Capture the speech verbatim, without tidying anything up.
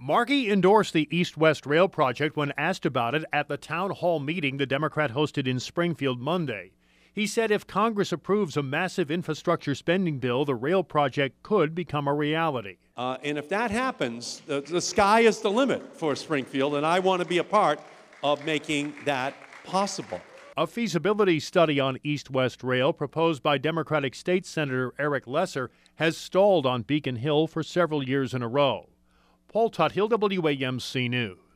Markey endorsed the East-West Rail project when asked about it at the town hall meeting the Democrat hosted in Springfield Monday. He said if Congress approves a massive infrastructure spending bill, the rail project could become a reality. Uh, and if that happens, the, the sky is the limit for Springfield, and I want to be a part of making that possible. A feasibility study on East-West Rail proposed by Democratic State Senator Eric Lesser has stalled on Beacon Hill for several years in a row. Paul Tuthill, W A M C News.